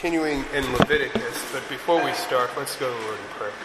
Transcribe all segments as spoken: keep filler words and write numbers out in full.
continuing in Leviticus, but before we start, let's go to the Lord in prayer.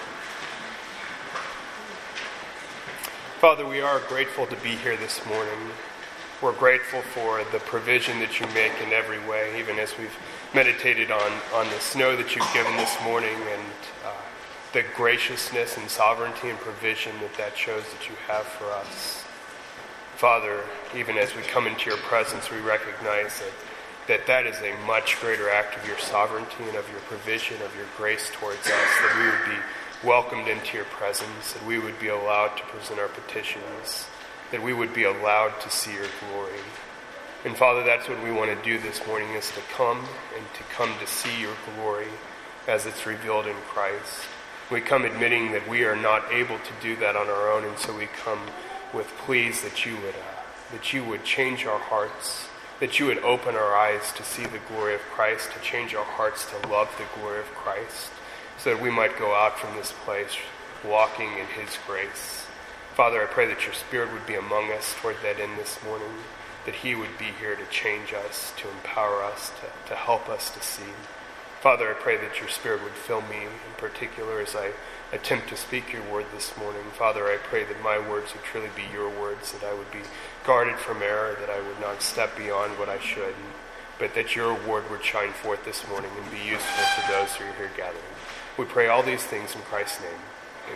Father, we are grateful to be here this morning. We're grateful for the provision that you make in every way, even as we've meditated on, on the snow that you've given this morning and uh, the graciousness and sovereignty and provision that that shows that you have for us. Father, even as we come into your presence, we recognize that that that is a much greater act of your sovereignty and of your provision, of your grace towards us, that we would be welcomed into your presence, that we would be allowed to present our petitions, that we would be allowed to see your glory. And Father, that's what we want to do this morning, is to come and to come to see your glory as it's revealed in Christ. We come admitting that we are not able to do that on our own, and so we come with pleas that you would, uh, that you would change our hearts, that you would open our eyes to see the glory of Christ, to change our hearts to love the glory of Christ, so that we might go out from this place walking in his grace. Father, I pray that your Spirit would be among us toward that end this morning, that he would be here to change us, to empower us, to, to help us to see. Father, I pray that your Spirit would fill me in particular as I attempt to speak your word this morning. Father, I pray that my words would truly be your words, that I would be guarded from error, that I would not step beyond what I should, but that your word would shine forth this morning and be useful to those who are here gathering. We pray all these things in Christ's name.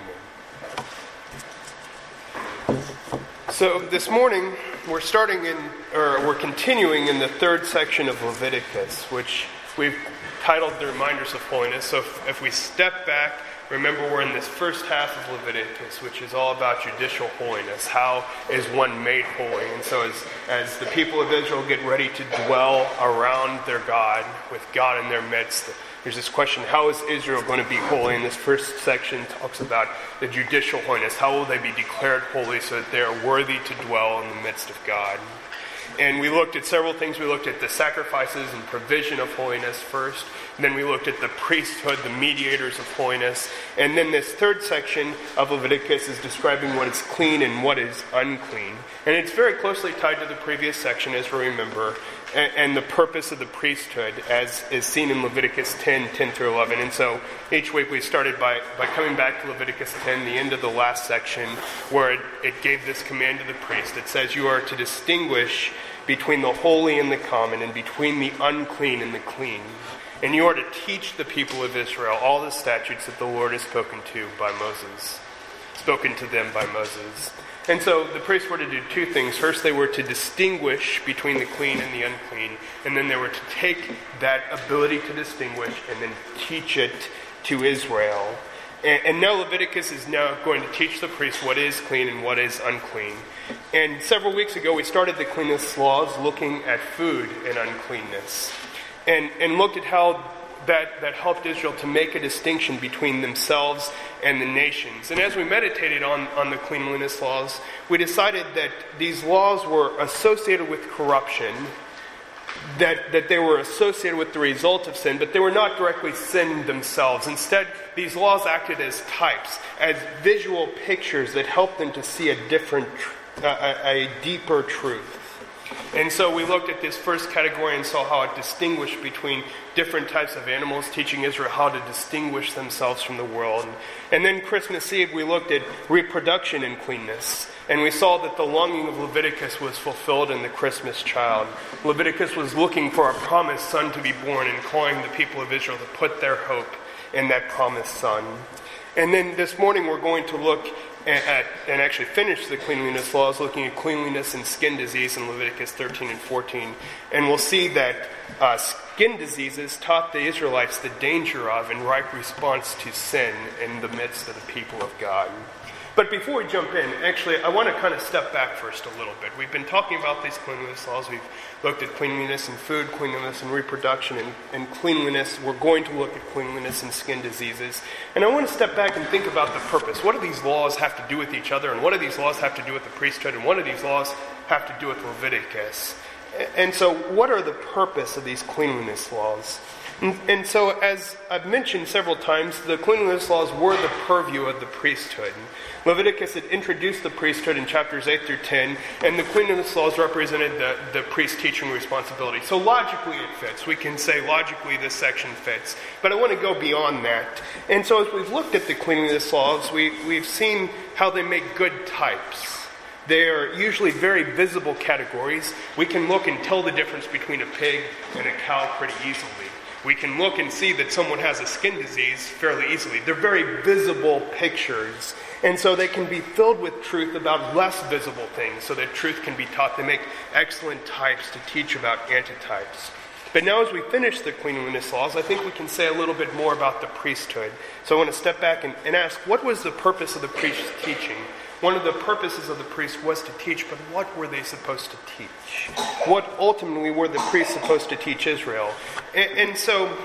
Amen. So this morning, we're starting in, or we're continuing in the third section of Leviticus, which we've titled The Reminders of Holiness. So if, if we step back, remember we're in this first half of Leviticus, which is all about judicial holiness. How is one made holy? And so as, as the people of Israel get ready to dwell around their God, with God in their midst, there's this question, how is Israel going to be holy? And this first section talks about the judicial holiness. How will they be declared holy so that they are worthy to dwell in the midst of God? And we looked at several things. We looked at the sacrifices and provision of holiness first. And then we looked at the priesthood, the mediators of holiness. And then this third section of Leviticus is describing what is clean and what is unclean. And it's very closely tied to the previous section, as we remember, and, and the purpose of the priesthood, as is seen in Leviticus ten, ten through eleven. And so each week we started by, by coming back to Leviticus ten, the end of the last section, where it, it gave this command to the priest. It says, you are to distinguish between the holy and the common, and between the unclean and the clean. And you are to teach the people of Israel all the statutes that the Lord has spoken to by Moses, spoken to them by Moses. And so the priests were to do two things. First, they were to distinguish between the clean and the unclean, and then they were to take that ability to distinguish and then teach it to Israel. And, and now Leviticus is now going to teach the priests what is clean and what is unclean. And several weeks ago, we started the cleanness laws looking at food and uncleanness, and, and looked at how that, that helped Israel to make a distinction between themselves and the nations. And as we meditated on, on the cleanliness laws, we decided that these laws were associated with corruption, that, that they were associated with the result of sin, but they were not directly sin themselves. Instead, these laws acted as types, as visual pictures that helped them to see a different, uh, a, a deeper truth. And so we looked at this first category and saw how it distinguished between different types of animals, teaching Israel how to distinguish themselves from the world. And then Christmas Eve, we looked at reproduction and cleanness. And we saw that the longing of Leviticus was fulfilled in the Christmas child. Leviticus was looking for a promised son to be born and calling the people of Israel to put their hope in that promised son. And then this morning we're going to look at, at and actually finish the cleanliness laws, looking at cleanliness and skin disease in Leviticus thirteen and fourteen. And we'll see that uh, skin diseases taught the Israelites the danger of and right response to sin in the midst of the people of God. But before we jump in, actually, I want to kind of step back first a little bit. We've been talking about these cleanliness laws. We've looked at cleanliness in food, cleanliness in reproduction, and, and cleanliness. We're going to look at cleanliness in skin diseases. And I want to step back and think about the purpose. What do these laws have to do with each other? And what do these laws have to do with the priesthood? And what do these laws have to do with Leviticus? And so what are the purpose of these cleanliness laws? And, and so, as I've mentioned several times, the cleanliness laws were the purview of the priesthood. Leviticus had introduced the priesthood in chapters eight through ten, and the cleanliness laws represented the, the priest's teaching responsibility. So logically it fits. We can say logically this section fits. But I want to go beyond that. And so as we've looked at the cleanliness laws, we, we've seen how they make good types. They are usually very visible categories. We can look and tell the difference between a pig and a cow pretty easily. We can look and see that someone has a skin disease fairly easily. They're very visible pictures. And so they can be filled with truth about less visible things, so that truth can be taught. They make excellent types to teach about antitypes. But now as we finish the cleanliness laws, I think we can say a little bit more about the priesthood. So I want to step back and, and ask, what was the purpose of the priest's teaching? One of the purposes of the priest was to teach, but what were they supposed to teach? What ultimately were the priests supposed to teach Israel? And, and so,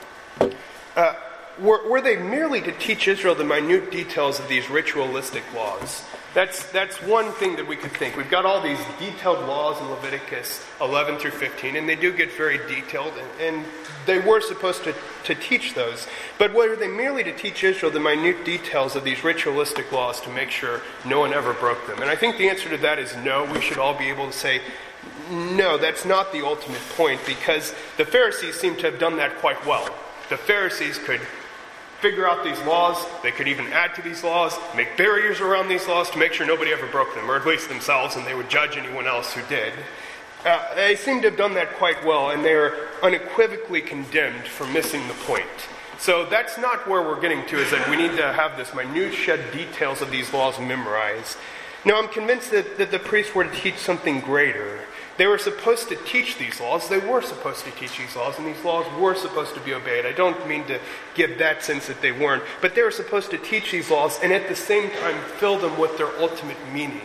uh, were, were they merely to teach Israel the minute details of these ritualistic laws? That's that's one thing that we could think. We've got all these detailed laws in Leviticus eleven through fifteen, and they do get very detailed, and, and they were supposed to, to teach those. But were they merely to teach Israel the minute details of these ritualistic laws to make sure no one ever broke them? And I think the answer to that is no. We should all be able to say, no, that's not the ultimate point, because the Pharisees seem to have done that quite well. The Pharisees could figure out these laws. They could even add to these laws, make barriers around these laws to make sure nobody ever broke them, or at least themselves, and they would judge anyone else who did. Uh, they seem to have done that quite well, and they're unequivocally condemned for missing the point. So that's not where we're getting to, is that we need to have this minutiae details of these laws memorized. Now, I'm convinced that, that the priests were to teach something greater. They were supposed to teach these laws. They were supposed to teach these laws, and these laws were supposed to be obeyed. I don't mean to give that sense that they weren't, but they were supposed to teach these laws and at the same time fill them with their ultimate meaning.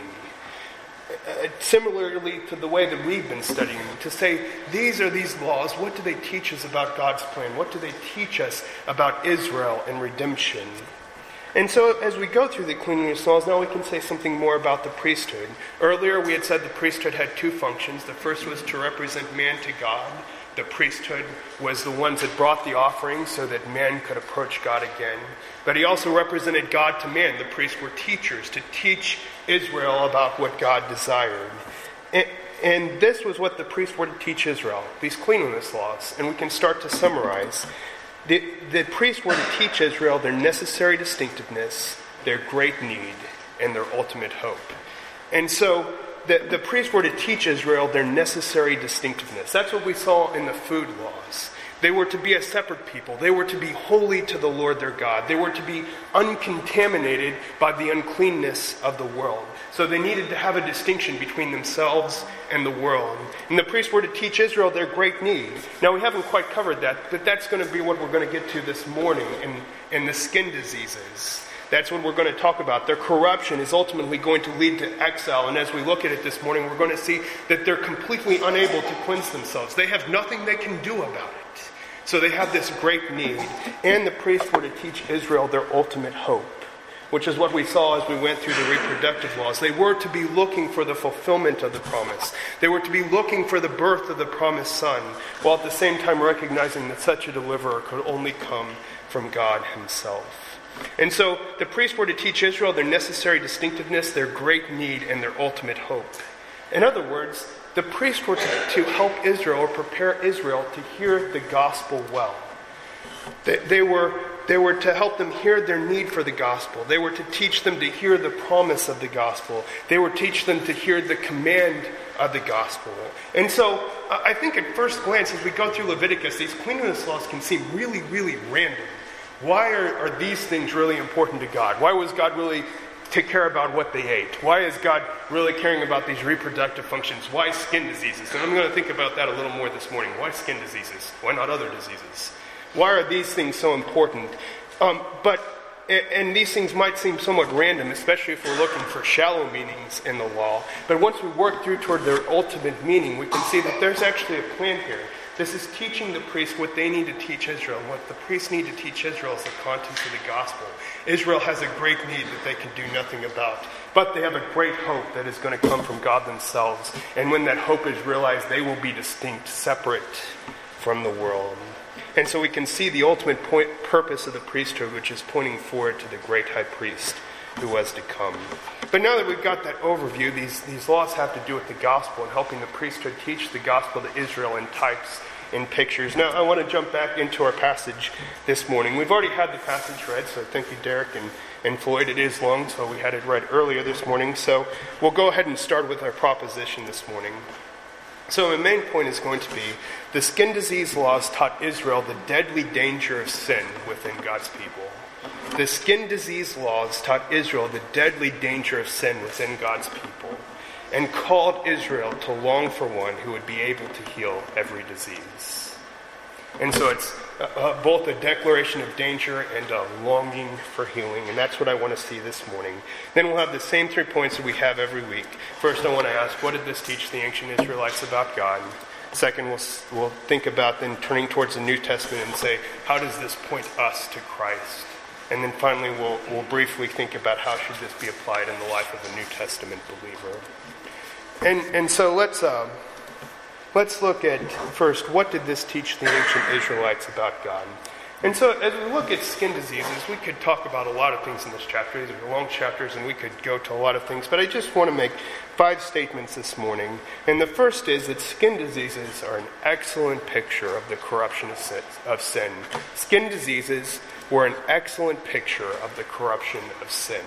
Uh, similarly to the way that we've been studying them, to say, these are these laws, what do they teach us about God's plan? What do they teach us about Israel and redemption? And so as we go through the cleanliness laws, now we can say something more about the priesthood. Earlier we had said the priesthood had two functions. The first was to represent man to God. The priesthood was the ones that brought the offerings so that man could approach God again. But he also represented God to man. The priests were teachers to teach Israel about what God desired. And, and this was what the priests were to teach Israel, these cleanliness laws. And we can start to summarize. The, the priests were to teach Israel their necessary distinctiveness, their great need, and their ultimate hope. And so the, the priests were to teach Israel their necessary distinctiveness. That's what we saw in the food laws. They were to be a separate people. They were to be holy to the Lord their God. They were to be uncontaminated by the uncleanness of the world. So they needed to have a distinction between themselves and the world. And the priests were to teach Israel their great need. Now, we haven't quite covered that, but that's going to be what we're going to get to this morning in, in the skin diseases. That's what we're going to talk about. Their corruption is ultimately going to lead to exile. And as we look at it this morning, we're going to see that they're completely unable to cleanse themselves. They have nothing they can do about it. So they have this great need. And the priests were to teach Israel their ultimate hope, which is what we saw as we went through the reproductive laws. They were to be looking for the fulfillment of the promise. They were to be looking for the birth of the promised son, while at the same time recognizing that such a deliverer could only come from God himself. And so the priests were to teach Israel their necessary distinctiveness, their great need, and their ultimate hope. In other words, the priests were to, to help Israel or prepare Israel to hear the gospel well. They, they were They were to help them hear their need for the gospel. They were to teach them to hear the promise of the gospel. They were to teach them to hear the command of the gospel. And so uh, I think at first glance, as we go through Leviticus, these cleanliness laws can seem really, really random. Why are, are these things really important to God? Why was God really to care about what they ate? Why is God really caring about these reproductive functions? Why skin diseases? And I'm going to think about that a little more this morning. Why skin diseases? Why not other diseases? Why are these things so important? Um, but, and these things might seem somewhat random, especially if we're looking for shallow meanings in the law. But once we work through toward their ultimate meaning, we can see that there's actually a plan here. This is teaching the priests what they need to teach Israel. What the priests need to teach Israel is the contents of the gospel. Israel has a great need that they can do nothing about. But they have a great hope that is going to come from God themselves. And when that hope is realized, they will be distinct, separate from the world. And so we can see the ultimate point, purpose of the priesthood, which is pointing forward to the great high priest who was to come. But now that we've got that overview, these, these laws have to do with the gospel and helping the priesthood teach the gospel to Israel in types and pictures. Now I want to jump back into our passage this morning. We've already had the passage read, so thank you, Derek and, and Floyd. It is long, so we had it read earlier this morning. So we'll go ahead and start with our proposition this morning. So the main point is going to be the skin disease laws taught Israel the deadly danger of sin within God's people. The skin disease laws taught Israel the deadly danger of sin within God's people and called Israel to long for one who would be able to heal every disease. And so it's uh, both a declaration of danger and a longing for healing, and that's what I want to see this morning. Then we'll have the same three points that we have every week. First, I want to ask, what did this teach the ancient Israelites about God? Second, we'll, we'll think about then turning towards the New Testament and say, how does this point us to Christ? And then finally, we'll, we'll briefly think about how should this be applied in the life of a New Testament believer. And and so let's um, let's look at first, what did this teach the ancient Israelites about God? And so as we look at skin diseases, we could talk about a lot of things in this chapter. These are long chapters and we could go to a lot of things, but I just want to make five statements this morning. And the first is that skin diseases are an excellent picture of the corruption of sin. Of sin. Skin diseases were an excellent picture of the corruption of sin.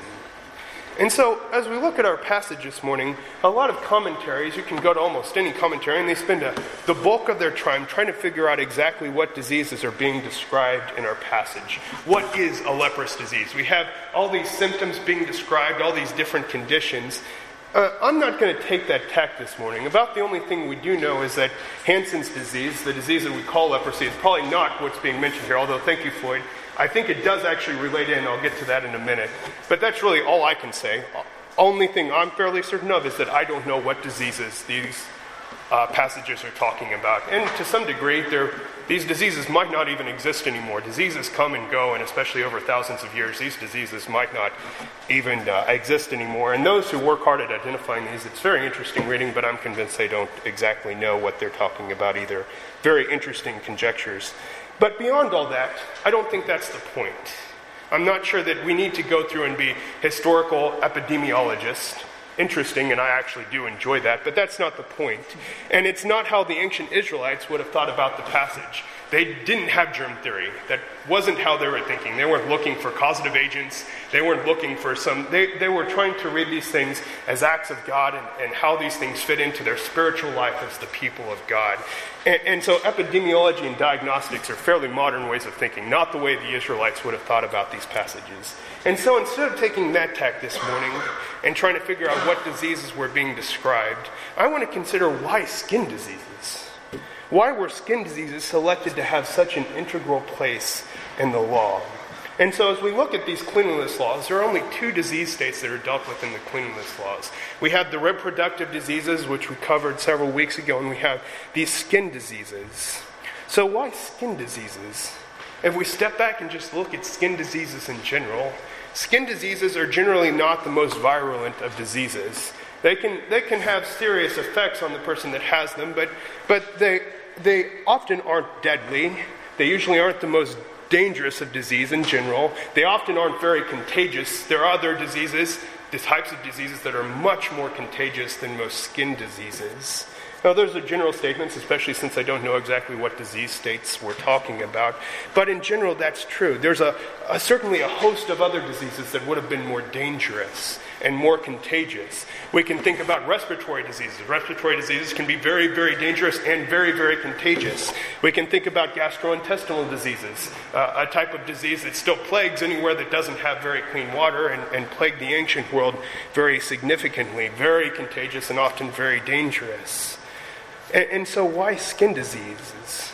And so, as we look at our passage this morning, a lot of commentaries, you can go to almost any commentary, and they spend a, the bulk of their time trying to figure out exactly what diseases are being described in our passage. What is a leprous disease? We have all these symptoms being described, all these different conditions. Uh, I'm not going to take that tack this morning. About the only thing we do know is that Hansen's disease, the disease that we call leprosy, is probably not what's being mentioned here, although thank you, Floyd. I think it does actually relate in. I'll get to that in a minute. But that's really all I can say. Only thing I'm fairly certain of is that I don't know what diseases these uh, passages are talking about. And to some degree, these diseases might not even exist anymore. Diseases come and go, and especially over thousands of years, these diseases might not even uh, exist anymore. And those who work hard at identifying these, it's very interesting reading, but I'm convinced they don't exactly know what they're talking about either. Very interesting conjectures. But beyond all that, I don't think that's the point. I'm not sure that we need to go through and be historical epidemiologists. Interesting, and I actually do enjoy that, but that's not the point. And it's not how the ancient Israelites would have thought about the passage. They didn't have germ theory. That wasn't how they were thinking. They weren't looking for causative agents. They weren't looking for some... They, they were trying to read these things as acts of God and, and how these things fit into their spiritual life as the people of God. And, and so epidemiology and diagnostics are fairly modern ways of thinking, not the way the Israelites would have thought about these passages. And so instead of taking that tack this morning and trying to figure out what diseases were being described, I want to consider why skin diseases. Why were skin diseases selected to have such an integral place in the law? And so as we look at these cleanliness laws, there are only two disease states that are dealt with in the cleanliness laws. We have the reproductive diseases, which we covered several weeks ago, and we have these skin diseases. So why skin diseases? If we step back and just look at skin diseases in general, skin diseases are generally not the most virulent of diseases. They can they can have serious effects on the person that has them, but but they they often aren't deadly. They usually aren't the most dangerous of disease in general. They often aren't very contagious. There are other diseases, the types of diseases that are much more contagious than most skin diseases. Now, those are general statements, especially since I don't know exactly what disease states we're talking about. But in general, that's true. There's a, a certainly a host of other diseases that would have been more dangerous and more contagious. We can think about respiratory diseases. Respiratory diseases can be very, very dangerous and very, very contagious. We can think about gastrointestinal diseases, uh, a type of disease that still plagues anywhere that doesn't have very clean water and, and plagued the ancient world very significantly. Very contagious and often very dangerous. And, and so why skin diseases?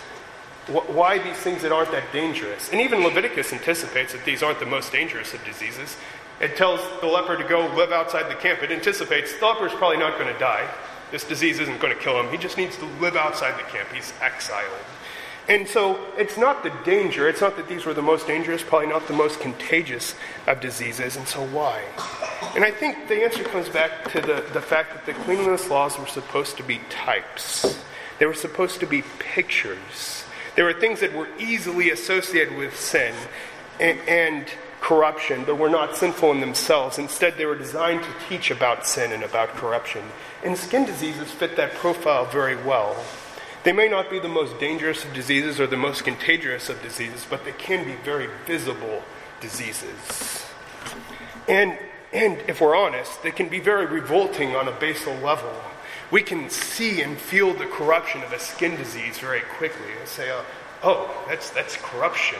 Why these things that aren't that dangerous? And even Leviticus anticipates that these aren't the most dangerous of diseases. It tells the leper to go live outside the camp. It anticipates the leper's probably not going to die. This disease isn't going to kill him. He just needs to live outside the camp. He's exiled. And so it's not the danger. It's not that these were the most dangerous, probably not the most contagious of diseases. And so why? And I think the answer comes back to the, the fact that the cleanliness laws were supposed to be types. They were supposed to be pictures. They were things that were easily associated with sin and, and corruption, but were not sinful in themselves. Instead, they were designed to teach about sin and about corruption. And skin diseases fit that profile very well. They may not be the most dangerous of diseases or the most contagious of diseases, but they can be very visible diseases. And, and if we're honest, they can be very revolting on a basal level. We can see and feel the corruption of a skin disease very quickly and say, oh, oh that's, that's corruption.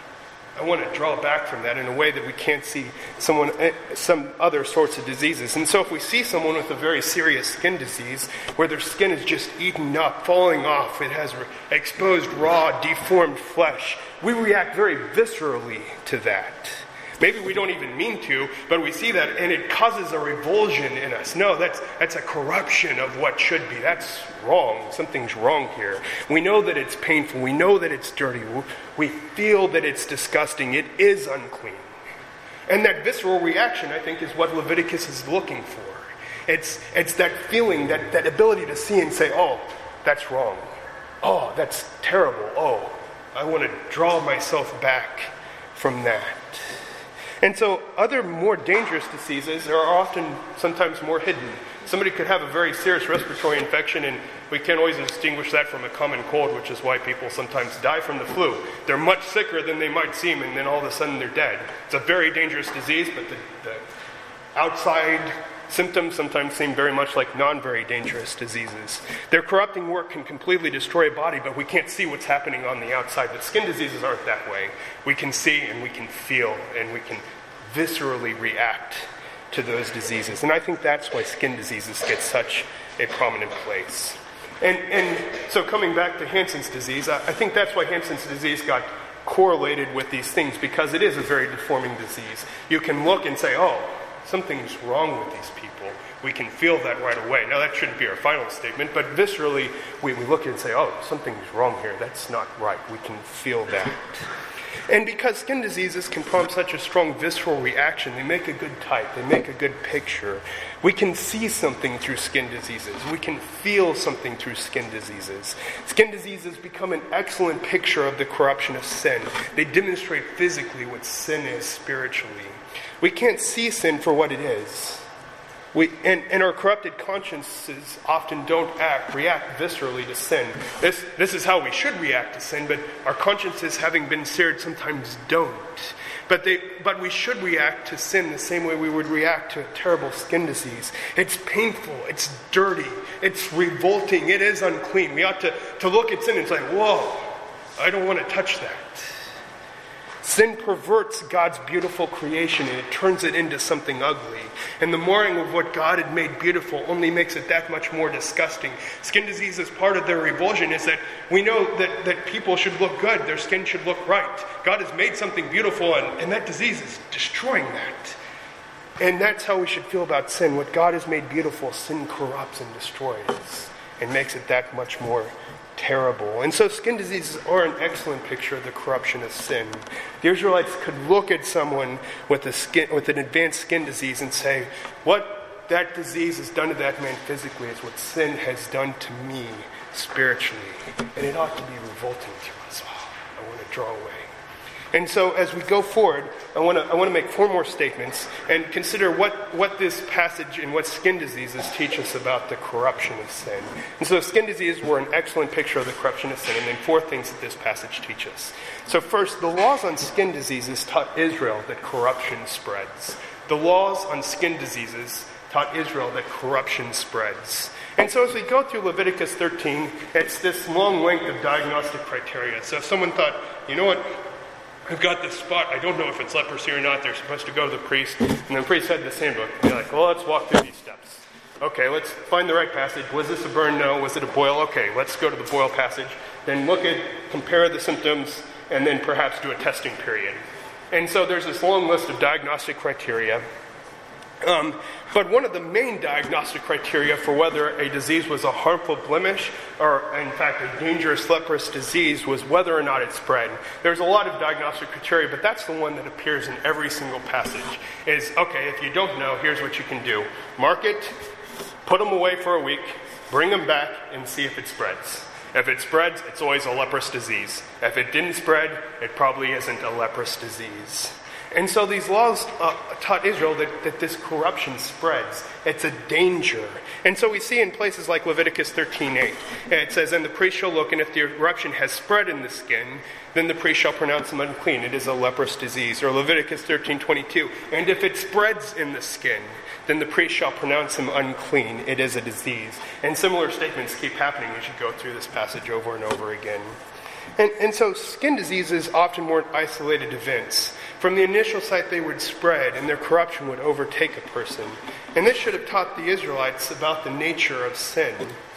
I want to draw back from that in a way that we can't see someone, some other sorts of diseases. And so if we see someone with a very serious skin disease, where their skin is just eaten up, falling off, it has exposed, raw, deformed flesh, we react very viscerally to that. Maybe we don't even mean to, but we see that and it causes a revulsion in us. No, that's that's a corruption of what should be. That's wrong. Something's wrong here. We know that it's painful. We know that it's dirty. We feel that it's disgusting. It is unclean. And that visceral reaction, I think, is what Leviticus is looking for. It's it's that feeling, that, that ability to see and say, oh, that's wrong. Oh, that's terrible. Oh, I want to draw myself back from that. And so other more dangerous diseases are often sometimes more hidden. Somebody could have a very serious respiratory infection, and we can't always distinguish that from a common cold, which is why people sometimes die from the flu. They're much sicker than they might seem, and then all of a sudden they're dead. It's a very dangerous disease, but the, the outside symptoms sometimes seem very much like non-very dangerous diseases. Their corrupting work can completely destroy a body, but we can't see what's happening on the outside. But skin diseases aren't that way. We can see and we can feel and we can viscerally react to those diseases. And I think that's why skin diseases get such a prominent place. And, and so coming back to Hansen's disease, I, I think that's why Hansen's disease got correlated with these things, because it is a very deforming disease. You can look and say, oh, something's wrong with these people. We can feel that right away. Now, that shouldn't be our final statement, but viscerally, we, we look and say, oh, something's wrong here. That's not right. We can feel that. And because skin diseases can prompt such a strong visceral reaction, they make a good type. They make a good picture. We can see something through skin diseases. We can feel something through skin diseases. Skin diseases become an excellent picture of the corruption of sin. They demonstrate physically what sin is spiritually. We can't see sin for what it is. We, and, and our corrupted consciences often don't act, react viscerally to sin. This, this is how we should react to sin, but our consciences, having been seared, sometimes don't. But, they, but we should react to sin the same way we would react to a terrible skin disease. It's painful, it's dirty, it's revolting, it is unclean. We ought to, to look at sin and say, whoa, I don't want to touch that. Sin perverts God's beautiful creation and it turns it into something ugly. And the marring of what God had made beautiful only makes it that much more disgusting. Skin disease, as part of their revulsion, is that we know that, that people should look good. Their skin should look right. God has made something beautiful, and, and that disease is destroying that. And that's how we should feel about sin. What God has made beautiful, sin corrupts and destroys and makes it that much more terrible. And so skin diseases are an excellent picture of the corruption of sin. The Israelites could look at someone with a skin, with an advanced skin disease and say, what that disease has done to that man physically is what sin has done to me spiritually. And it ought to be revolting to us. Oh, I want to draw away. And so as we go forward, I want to I want to make four more statements and consider what, what this passage and what skin diseases teach us about the corruption of sin. And so skin diseases were an excellent picture of the corruption of sin, and then four things that this passage teaches us. So first, the laws on skin diseases taught Israel that corruption spreads. The laws on skin diseases taught Israel that corruption spreads. And so as we go through Leviticus thirteen, it's this long length of diagnostic criteria. So if someone thought, you know what, I've got this spot, I don't know if it's leprosy or not, they're supposed to go to the priest, and the priest had this handbook. They're like, well, let's walk through these steps. Okay, let's find the right passage. Was this a burn? No. Was it a boil? Okay, let's go to the boil passage. Then look at, compare the symptoms, and then perhaps do a testing period. And so there's this long list of diagnostic criteria. Um, but one of the main diagnostic criteria for whether a disease was a harmful blemish or, in fact, a dangerous leprous disease was whether or not it spread. There's a lot of diagnostic criteria, but that's the one that appears in every single passage. Is, okay, if you don't know, here's what you can do. Mark it, put them away for a week, bring them back, and see if it spreads. If it spreads, it's always a leprous disease. If it didn't spread, it probably isn't a leprous disease. And so these laws uh, taught Israel that, that this corruption spreads. It's a danger. And so we see in places like Leviticus thirteen eight, it says, "And the priest shall look, and if the eruption has spread in the skin, then the priest shall pronounce him unclean. It is a leprous disease." Or Leviticus thirteen twenty-two, "And if it spreads in the skin, then the priest shall pronounce him unclean. It is a disease." And similar statements keep happening as you go through this passage over and over again. And, and so skin diseases often weren't isolated events. From the initial site, they would spread, and their corruption would overtake a person. And this should have taught the Israelites about the nature of sin.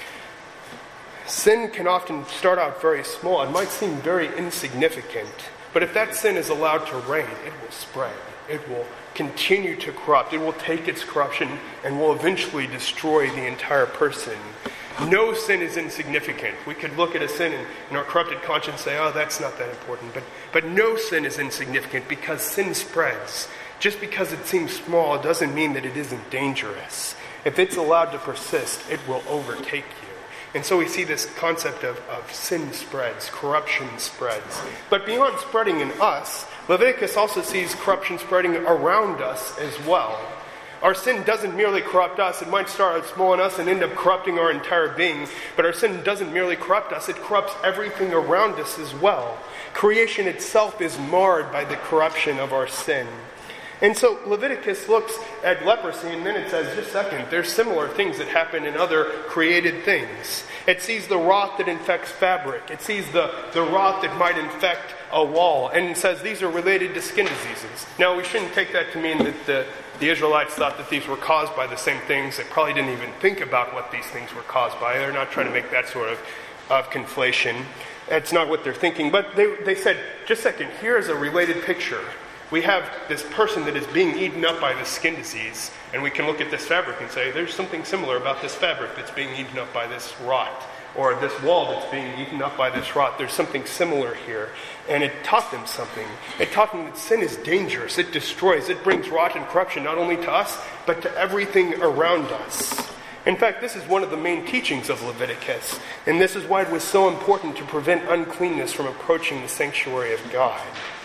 Sin can often start out very small. It might seem very insignificant. But if that sin is allowed to reign, it will spread. It will continue to corrupt. It will take its corruption and will eventually destroy the entire person. No sin is insignificant. We could look at a sin and in our corrupted conscience say, oh, that's not that important. But, but no sin is insignificant because sin spreads. Just because it seems small doesn't mean that it isn't dangerous. If it's allowed to persist, it will overtake you. And so we see this concept of, of sin spreads, corruption spreads. But beyond spreading in us, Leviticus also sees corruption spreading around us as well. Our sin doesn't merely corrupt us. It might start out small in us and end up corrupting our entire being. But our sin doesn't merely corrupt us. It corrupts everything around us as well. Creation itself is marred by the corruption of our sin. And so Leviticus looks at leprosy and then it says, just a second, there's similar things that happen in other created things. It sees the rot that infects fabric. It sees the, the rot that might infect a wall. And it says these are related to skin diseases. Now, we shouldn't take that to mean that the, the Israelites thought that these were caused by the same things. They probably didn't even think about what these things were caused by. They're not trying to make that sort of, of conflation. That's not what they're thinking. But they, they said, just a second, here's a related picture. We have this person that is being eaten up by this skin disease, and we can look at this fabric and say, there's something similar about this fabric that's being eaten up by this rot, or this wall that's being eaten up by this rot. There's something similar here. And it taught them something. It taught them that sin is dangerous. It destroys. It brings rot and corruption not only to us, but to everything around us. In fact, this is one of the main teachings of Leviticus, and this is why it was so important to prevent uncleanness from approaching the sanctuary of God.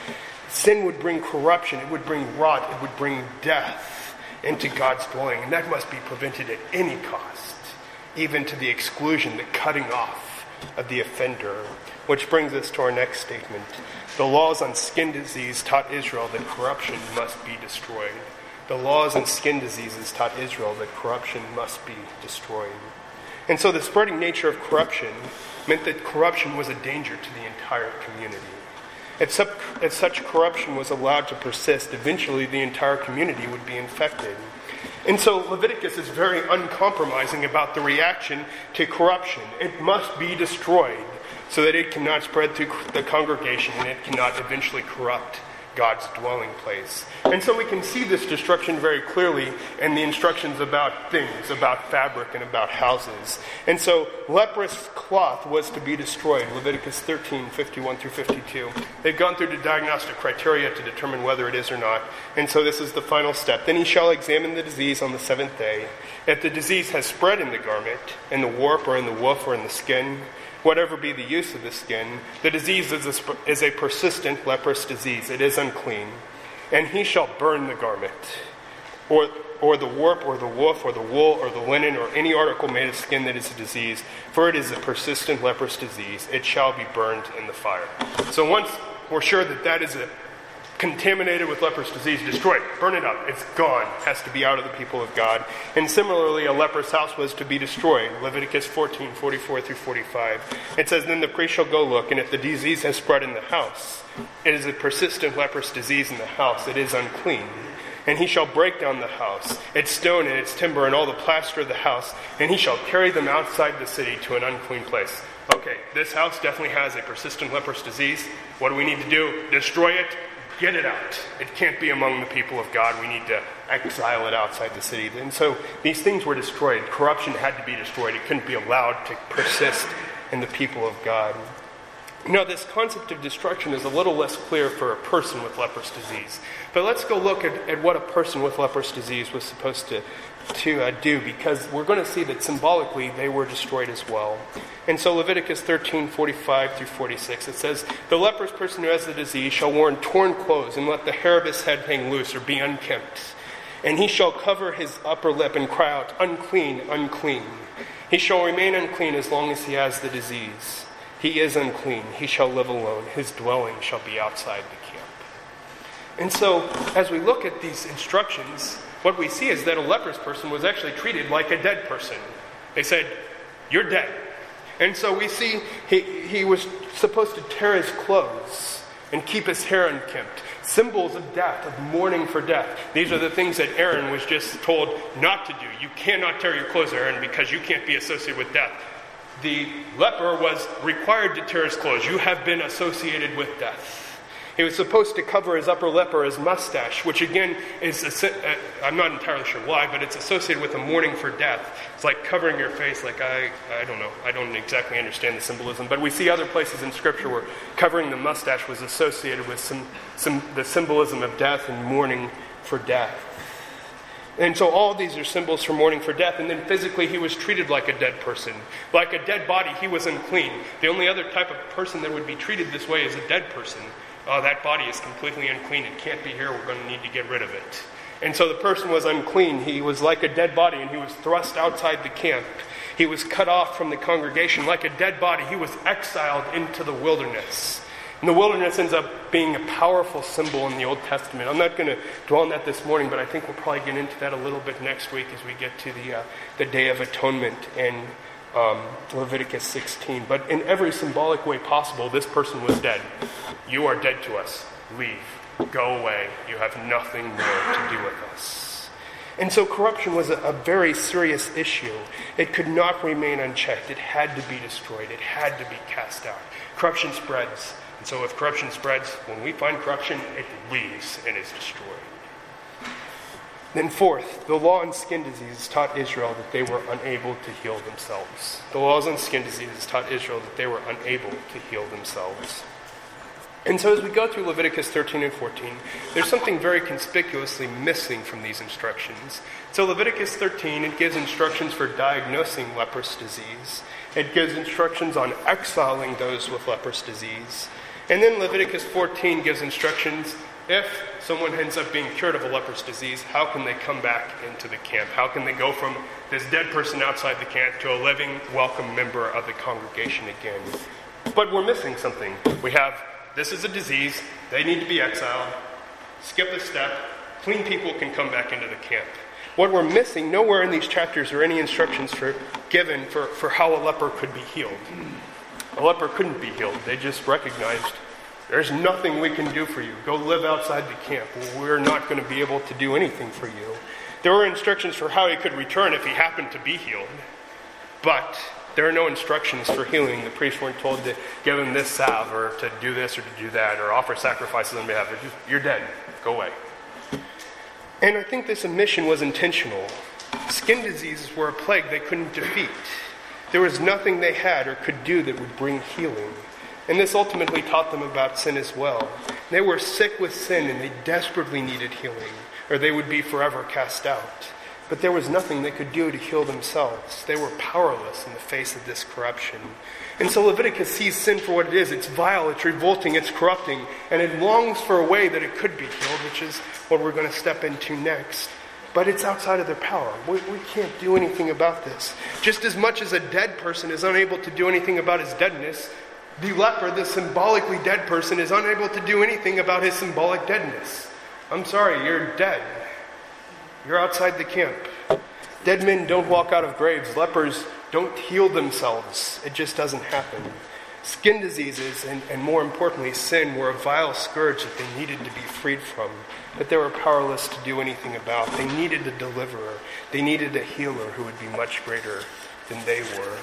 Sin would bring corruption, it would bring rot, it would bring death into God's dwelling, and that must be prevented at any cost, even to the exclusion, the cutting off of the offender. Which brings us to our next statement. The laws on skin disease taught Israel that corruption must be destroyed. The laws on skin diseases taught Israel that corruption must be destroyed. And so the spreading nature of corruption meant that corruption was a danger to the entire community. If such, if such corruption was allowed to persist, eventually the entire community would be infected. And so Leviticus is very uncompromising about the reaction to corruption. It must be destroyed so that it cannot spread through the congregation and it cannot eventually corrupt God's dwelling place. And so we can see this destruction very clearly in the instructions about things, about fabric, and about houses. And so leprous cloth was to be destroyed, Leviticus thirteen, fifty-one through fifty-two. They've gone through the diagnostic criteria to determine whether it is or not. And so this is the final step. Then he shall examine the disease on the seventh day. If the disease has spread in the garment, in the warp, or in the woof, or in the skin, whatever be the use of the skin, the disease is a, is a persistent leprous disease. It is unclean. And he shall burn the garment, or, or the warp, or the woof, or the wool, or the linen, or any article made of skin that is a disease, for it is a persistent leprous disease. It shall be burned in the fire. So once we're sure that that is a contaminated with leprous disease, destroy it, burn it up, it's gone, it has to be out of the people of God. And similarly, a leprous house was to be destroyed, Leviticus fourteen, forty-four through forty-five. It says, then the priest shall go look, and if the disease has spread in the house, it is a persistent leprous disease in the house, it is unclean. And he shall break down the house, its stone and its timber, and all the plaster of the house, and he shall carry them outside the city to an unclean place. Okay, this house definitely has a persistent leprous disease. What do we need to do? Destroy it. Get it out. It can't be among the people of God. We need to exile it outside the city. And so these things were destroyed. Corruption had to be destroyed. It couldn't be allowed to persist in the people of God. Now, this concept of destruction is a little less clear for a person with leprous disease. But let's go look at, at what a person with leprous disease was supposed to to uh, do, because we're going to see that symbolically they were destroyed as well. And so Leviticus thirteen, forty-five through forty-six, it says, "The leprous person who has the disease shall wear torn clothes, and let the hair of his head hang loose, or be unkempt. And he shall cover his upper lip and cry out, 'Unclean, unclean.' He shall remain unclean as long as he has the disease. He is unclean. He shall live alone. His dwelling shall be outside the camp." And so, as we look at these instructions, what we see is that a leprous person was actually treated like a dead person. They said, "You're dead." And so we see he, he was supposed to tear his clothes and keep his hair unkempt. Symbols of death, of mourning for death. These are the things that Aaron was just told not to do. You cannot tear your clothes, Aaron, because you can't be associated with death. The leper was required to tear his clothes. You have been associated with death. He was supposed to cover his upper lip or his mustache, which again is, a, I'm not entirely sure why, but it's associated with a mourning for death. It's like covering your face, like I, I don't know, I don't exactly understand the symbolism, but we see other places in Scripture where covering the mustache was associated with some, some the symbolism of death and mourning for death. And so all of these are symbols for mourning for death. And then physically he was treated like a dead person. Like a dead body, he was unclean. The only other type of person that would be treated this way is a dead person. Oh, that body is completely unclean. It can't be here. We're going to need to get rid of it. And so the person was unclean. He was like a dead body, and he was thrust outside the camp. He was cut off from the congregation. Like a dead body, he was exiled into the wilderness. And the wilderness ends up being a powerful symbol in the Old Testament. I'm not going to dwell on that this morning, but I think we'll probably get into that a little bit next week as we get to the uh, the Day of Atonement in um, Leviticus sixteen. But in every symbolic way possible, this person was dead. You are dead to us. Leave. Go away. You have nothing more to do with us. And so corruption was a, a very serious issue. It could not remain unchecked. It had to be destroyed. It had to be cast out. Corruption spreads. And so if corruption spreads, when we find corruption, it leaves and is destroyed. Then fourth, the law on skin diseases taught Israel that they were unable to heal themselves. The laws on skin diseases taught Israel that they were unable to heal themselves. And so as we go through Leviticus thirteen and fourteen, there's something very conspicuously missing from these instructions. So Leviticus thirteen, it gives instructions for diagnosing leprous disease. It gives instructions on exiling those with leprous disease. And then Leviticus fourteen gives instructions, if someone ends up being cured of a leprous disease, how can they come back into the camp? How can they go from this dead person outside the camp to a living, welcome member of the congregation again? But we're missing something. We have, this is a disease, they need to be exiled. Skip a step, clean people can come back into the camp. What we're missing, nowhere in these chapters are any instructions for given for, for how a leper could be healed. A leper couldn't be healed. They just recognized, there's nothing we can do for you. Go live outside the camp. We're not going to be able to do anything for you. There were instructions for how he could return if he happened to be healed. But there are no instructions for healing. The priests weren't told to give him this salve or to do this or to do that or offer sacrifices on behalf of him. You're dead. Go away. And I think this omission was intentional. Skin diseases were a plague they couldn't defeat. There was nothing they had or could do that would bring healing. And this ultimately taught them about sin as well. They were sick with sin and they desperately needed healing, or they would be forever cast out. But there was nothing they could do to heal themselves. They were powerless in the face of this corruption. And so Leviticus sees sin for what it is. It's vile, it's revolting, it's corrupting, and it longs for a way that it could be healed, which is what we're going to step into next. But it's outside of their power. We, we can't do anything about this. Just as much as a dead person is unable to do anything about his deadness, the leper, the symbolically dead person, is unable to do anything about his symbolic deadness. I'm sorry, you're dead. You're outside the camp. Dead men don't walk out of graves. Lepers don't heal themselves. It just doesn't happen. Skin diseases, and, and more importantly, sin, were a vile scourge that they needed to be freed from, but they were powerless to do anything about. They needed a deliverer. They needed a healer who would be much greater than they were.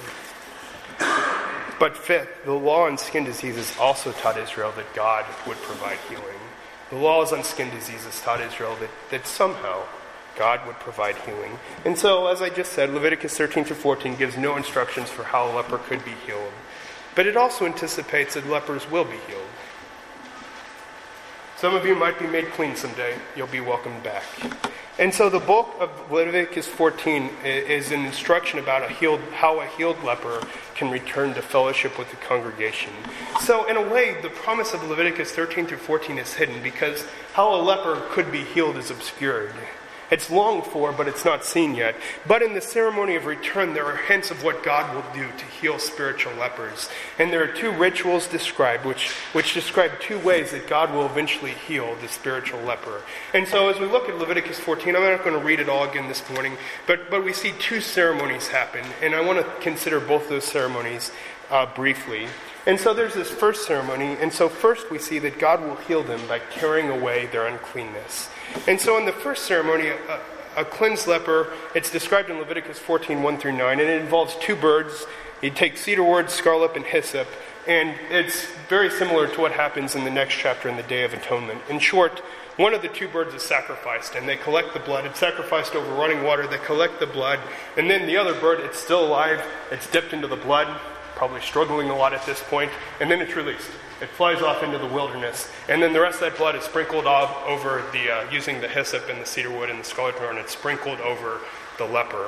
But fifth, the law on skin diseases also taught Israel that God would provide healing. The laws on skin diseases taught Israel that, that somehow God would provide healing. And so, as I just said, Leviticus thirteen through fourteen gives no instructions for how a leper could be healed. But it also anticipates that lepers will be healed. Some of you might be made clean someday. You'll be welcomed back. And so the bulk of Leviticus fourteen is an instruction about a healed, how a healed leper can return to fellowship with the congregation. So in a way, the promise of Leviticus thirteen through fourteen is hidden because how a leper could be healed is obscured. It's longed for, but it's not seen yet. But in the ceremony of return, there are hints of what God will do to heal spiritual lepers. And there are two rituals described, which, which describe two ways that God will eventually heal the spiritual leper. And so as we look at Leviticus fourteen, I'm not going to read it all again this morning, but, but we see two ceremonies happen. And I want to consider both those ceremonies uh, briefly. And so there's this first ceremony, and so first we see that God will heal them by carrying away their uncleanness. And so in the first ceremony, a, a cleansed leper, it's described in Leviticus fourteen, one through nine, and it involves two birds. You take cedar wood, scarlet, and hyssop, and it's very similar to what happens in the next chapter in the Day of Atonement. In short, one of the two birds is sacrificed, and they collect the blood. It's sacrificed over running water. They collect the blood, and then the other bird, it's still alive. It's dipped into the blood, probably struggling a lot at this point, and then it's released. It flies off into the wilderness, and then the rest of that blood is sprinkled off over the, uh, using the hyssop and the cedar wood and the scarlet yarn, it's sprinkled over the leper.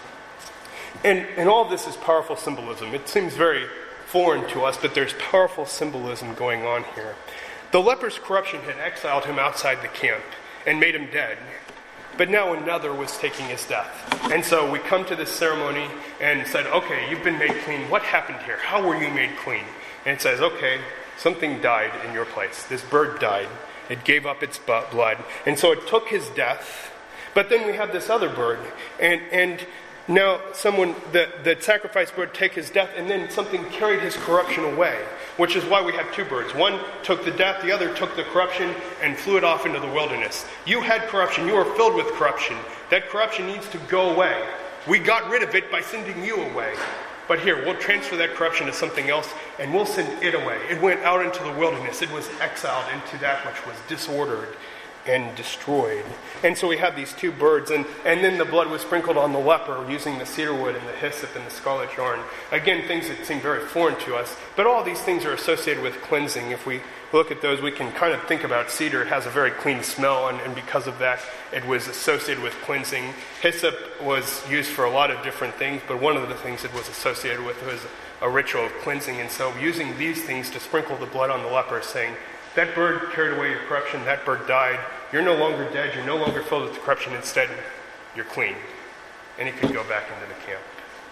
And, and all of this is powerful symbolism. It seems very foreign to us, but there's powerful symbolism going on here. The leper's corruption had exiled him outside the camp and made him dead. But now another was taking his death. And so we come to this ceremony and said, okay, you've been made clean. What happened here? How were you made clean? And it says, okay, something died in your place. This bird died. It gave up its blood. And so it took his death. But then we have this other bird. And and now someone, the, the sacrificed bird, take his death, and then something carried his corruption away, which is why we have two birds. One took the death, the other took the corruption and flew it off into the wilderness. You had corruption. You were filled with corruption. That corruption needs to go away. We got rid of it by sending you away. But here, we'll transfer that corruption to something else, and we'll send it away. It went out into the wilderness. It was exiled into that which was disordered and destroyed. And so we have these two birds, and, and then the blood was sprinkled on the leper using the cedar wood and the hyssop and the scarlet yarn. Again, things that seem very foreign to us, but all these things are associated with cleansing. If we look at those, we can kind of think about cedar. It has a very clean smell, and, and because of that, it was associated with cleansing. Hyssop was used for a lot of different things, but one of the things it was associated with was a ritual of cleansing. And so using these things to sprinkle the blood on the leper, saying, that bird carried away your corruption, that bird died, you're no longer dead, you're no longer filled with corruption, instead you're clean. And he could go back into the camp.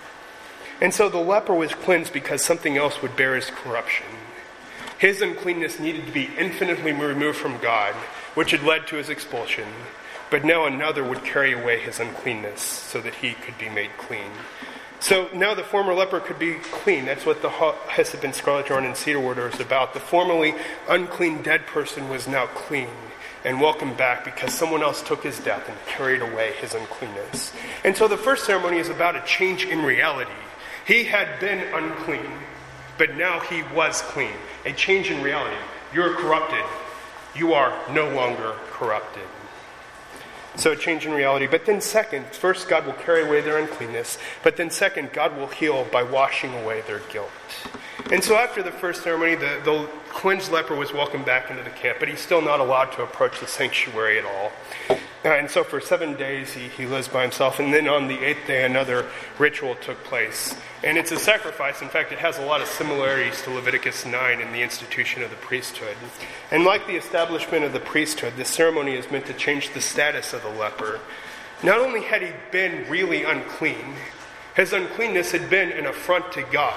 And so the leper was cleansed because something else would bear his corruption. His uncleanness needed to be infinitely removed from God, which had led to his expulsion. But now another would carry away his uncleanness so that he could be made clean. So now the former leper could be clean. That's what the hyssop and scarlet yarn and cedar wood is about. The formerly unclean dead person was now clean and welcomed back because someone else took his death and carried away his uncleanness. And so the first ceremony is about a change in reality. He had been unclean, but now he was clean. A change in reality. You're corrupted. You are no longer corrupted. So a change in reality. But then second, first God will carry away their uncleanness. But then second, God will heal by washing away their guilt. And so after the first ceremony, the, the cleansed leper was welcomed back into the camp, but he's still not allowed to approach the sanctuary at all. Uh, and so for seven days he, he lives by himself, and then on the eighth day another ritual took place. And it's a sacrifice. In fact, it has a lot of similarities to Leviticus nine in the institution of the priesthood. And like the establishment of the priesthood, this ceremony is meant to change the status of the leper. Not only had he been really unclean, his uncleanness had been an affront to God.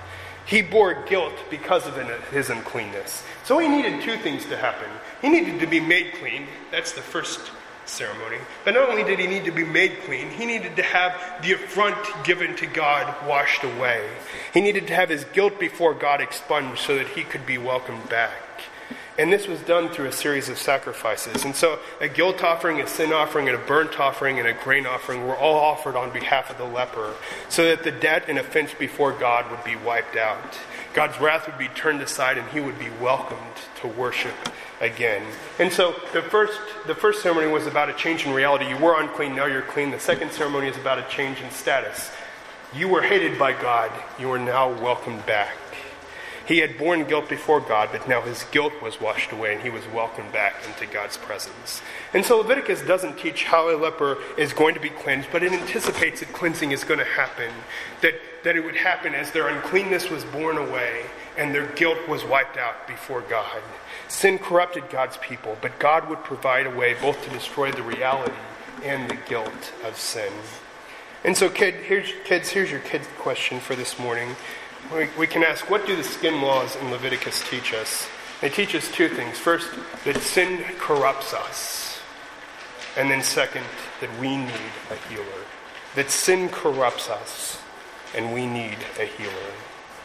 He bore guilt because of his uncleanness. So he needed two things to happen. He needed to be made clean. That's the first ceremony. But not only did he need to be made clean, he needed to have the affront given to God washed away. He needed to have his guilt before God expunged so that he could be welcomed back. And this was done through a series of sacrifices. And so a guilt offering, a sin offering, and a burnt offering, and a grain offering were all offered on behalf of the leper so that the debt and offense before God would be wiped out. God's wrath would be turned aside and he would be welcomed to worship again. And so the first the first ceremony was about a change in reality. You were unclean, now you're clean. The second ceremony is about a change in status. You were hated by God, you are now welcomed back. He had borne guilt before God, but now his guilt was washed away and he was welcomed back into God's presence. And so Leviticus doesn't teach how a leper is going to be cleansed, but it anticipates that cleansing is going to happen, that, that it would happen as their uncleanness was borne away and their guilt was wiped out before God. Sin corrupted God's people, but God would provide a way both to destroy the reality and the guilt of sin. And so kid, here's, kids, here's your kid question for this morning. We, we can ask, what do the skin laws in Leviticus teach us? They teach us two things. First, that sin corrupts us. And then second, that we need a healer. That sin corrupts us, and we need a healer.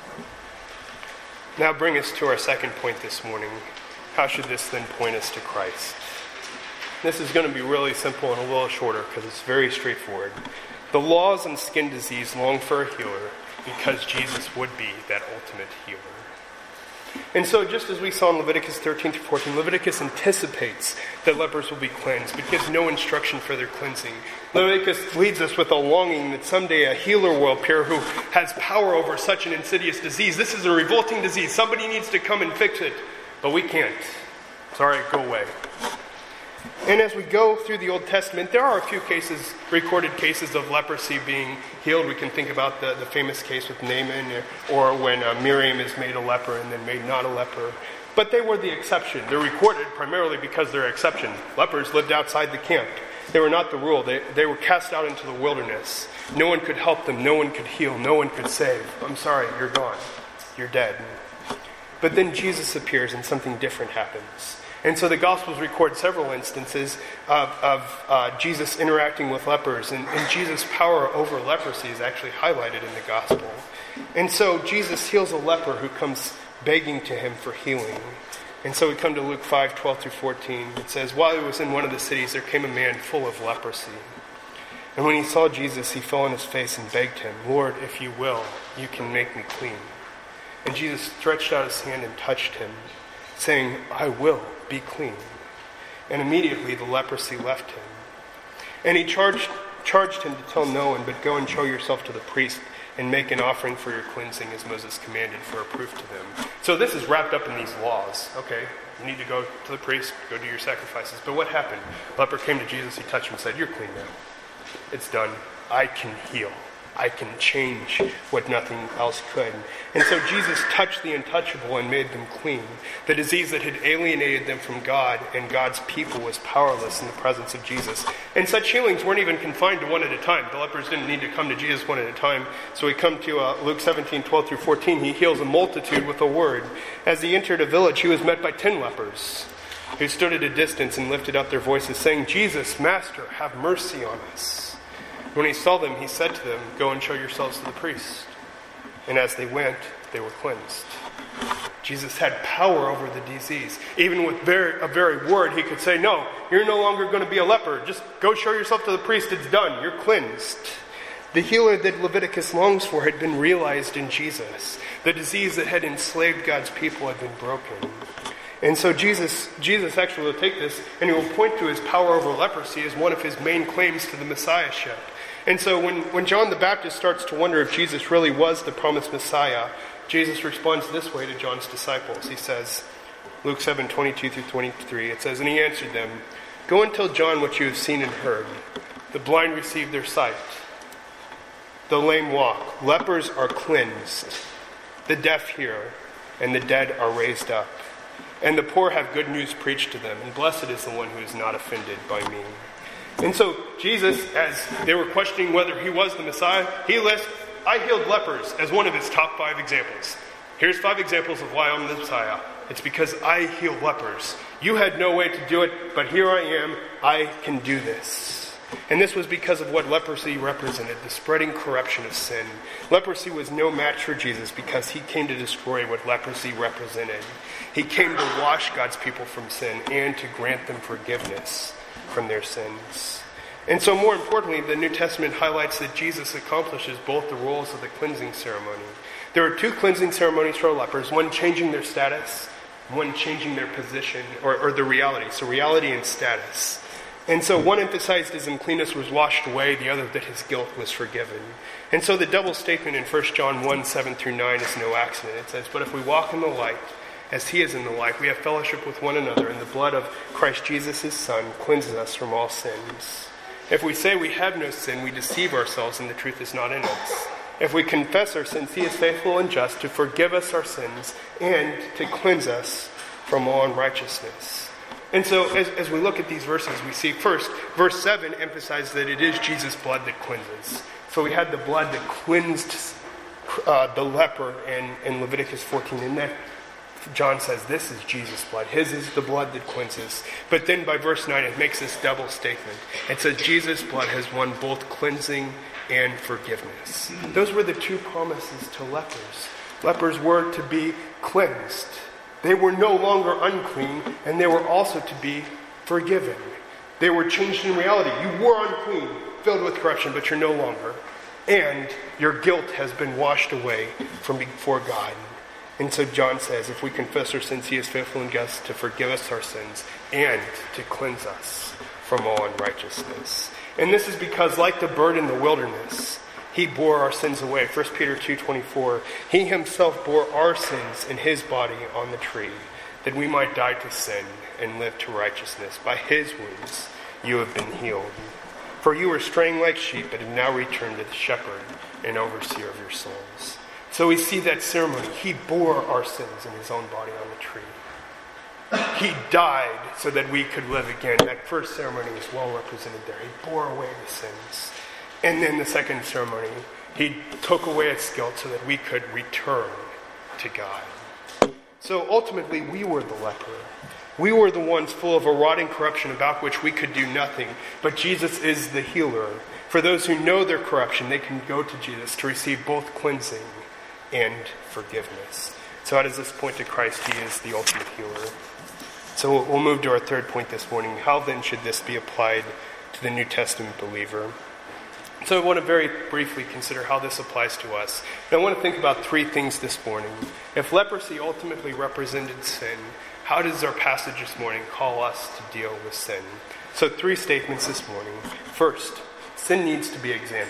Now bring us to our second point this morning. How should this then point us to Christ? This is going to be really simple and a little shorter because it's very straightforward. The laws and skin disease long for a healer because Jesus would be that ultimate healer. And so just as we saw in Leviticus thirteen to fourteen, Leviticus anticipates that lepers will be cleansed, but gives no instruction for their cleansing. Leviticus leads us with a longing that someday a healer will appear who has power over such an insidious disease. This is a revolting disease. Somebody needs to come and fix it, but we can't. Sorry, go away. And as we go through the Old Testament, there are a few cases, recorded cases of leprosy being healed. We can think about the, the famous case with Naaman, or when uh, Miriam is made a leper and then made not a leper. But they were the exception. They're recorded primarily because they're exception. Lepers lived outside the camp. They were not the rule. They, they were cast out into the wilderness. No one could help them. No one could heal. No one could save. I'm sorry, you're gone. You're dead. But then Jesus appears and something different happens. And so the Gospels record several instances of, of uh, Jesus interacting with lepers. And, and Jesus' power over leprosy is actually highlighted in the Gospel. And so Jesus heals a leper who comes begging to him for healing. And so we come to Luke five, twelve through fourteen. It says, while he was in one of the cities, there came a man full of leprosy. And when he saw Jesus, he fell on his face and begged him, Lord, if you will, you can make me clean. And Jesus stretched out his hand and touched him, saying, I will. Be clean. And immediately the leprosy left him. And he charged charged him to tell no one, but go and show yourself to the priest and make an offering for your cleansing as Moses commanded for a proof to them. So this is wrapped up in these laws. Okay, you need to go to the priest, go do your sacrifices. But what happened? The leper came to Jesus, he touched him and said, you're clean now. It's done. I can heal. I can change what nothing else could. And so Jesus touched the untouchable and made them clean. The disease that had alienated them from God and God's people was powerless in the presence of Jesus. And such healings weren't even confined to one at a time. The lepers didn't need to come to Jesus one at a time. So we come to uh, Luke seventeen, twelve through fourteen. He heals a multitude with a word. As he entered a village, he was met by ten lepers who stood at a distance and lifted up their voices, saying, Jesus, Master, have mercy on us. When he saw them, he said to them, go and show yourselves to the priest. And as they went, they were cleansed. Jesus had power over the disease. Even with very, a very word, he could say, no, you're no longer going to be a leper. Just go show yourself to the priest. It's done. You're cleansed. The healer that Leviticus longs for had been realized in Jesus. The disease that had enslaved God's people had been broken. And so Jesus, Jesus actually will take this and he will point to his power over leprosy as one of his main claims to the Messiahship. And so when, when John the Baptist starts to wonder if Jesus really was the promised Messiah, Jesus responds this way to John's disciples. He says, Luke seven, twenty-two through twenty-three, it says, and he answered them, go and tell John what you have seen and heard. The blind receive their sight. The lame walk. Lepers are cleansed. The deaf hear. And the dead are raised up. And the poor have good news preached to them. And blessed is the one who is not offended by me. And so Jesus, as they were questioning whether he was the Messiah, he lists, I healed lepers as one of his top five examples. Here's five examples of why I'm the Messiah. It's because I heal lepers. You had no way to do it, but here I am. I can do this. And this was because of what leprosy represented, the spreading corruption of sin. Leprosy was no match for Jesus because he came to destroy what leprosy represented. He came to wash God's people from sin and to grant them forgiveness from their sins. And so more importantly, the New Testament highlights that Jesus accomplishes both the roles of the cleansing ceremony. There are two cleansing ceremonies for lepers, one changing their status, one changing their position, or, or the reality. So reality and status. And so one emphasized his uncleanness was washed away, the other that his guilt was forgiven. And so the double statement in First John one, seven through nine is no accident. It says, "But if we walk in the light, as he is in the light, we have fellowship with one another, and the blood of Christ Jesus, his Son, cleanses us from all sins. If we say we have no sin, we deceive ourselves, and the truth is not in us. If we confess our sins, he is faithful and just to forgive us our sins and to cleanse us from all unrighteousness." And so as, as we look at these verses, we see first, verse seven emphasizes that it is Jesus' blood that cleanses. So we had the blood that cleansed uh, the leper in, in Leviticus fourteen. And that John says this is Jesus' blood. His is the blood that cleanses. But then by verse nine, it makes this double statement. It says Jesus' blood has won both cleansing and forgiveness. Those were the two promises to lepers. Lepers were to be cleansed. They were no longer unclean, and they were also to be forgiven. They were changed in reality. You were unclean, filled with corruption, but you're no longer. And your guilt has been washed away from before God. And so John says, if we confess our sins, he is faithful and just to forgive us our sins and to cleanse us from all unrighteousness. And this is because, like the bird in the wilderness, he bore our sins away. First Peter two twenty-four, he himself bore our sins in his body on the tree, that we might die to sin and live to righteousness. By his wounds you have been healed. For you were straying like sheep, but have now returned to the shepherd and overseer of your souls. So we see that ceremony. He bore our sins in his own body on the tree. He died so that we could live again. That first ceremony is well represented there. He bore away the sins. And then the second ceremony, he took away its guilt so that we could return to God. So ultimately, we were the leper. We were the ones full of a rotting corruption about which we could do nothing. But Jesus is the healer. For those who know their corruption, they can go to Jesus to receive both cleansing and forgiveness. So how does this point to Christ? He is the ultimate healer. So we'll move to our third point this morning. How then should this be applied to the New Testament believer? So I want to very briefly consider how this applies to us. And I want to think about three things this morning. If leprosy ultimately represented sin, how does our passage this morning call us to deal with sin? So three statements this morning. First, sin needs to be examined.